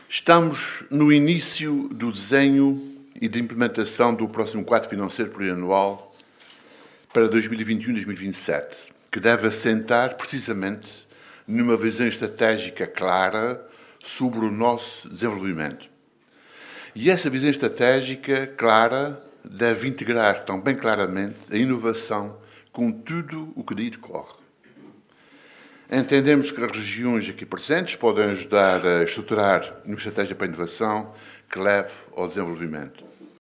Estamos no início do desenho e de implementação do próximo quadro financeiro plurianual para 2021-2027, que deve assentar precisamente numa visão estratégica clara sobre o nosso desenvolvimento. E essa visão estratégica clara deve integrar também claramente a inovação com tudo o que daí decorre. Entendemos que as regiões aqui presentes podem ajudar a estruturar uma estratégia para a inovação que leve ao desenvolvimento.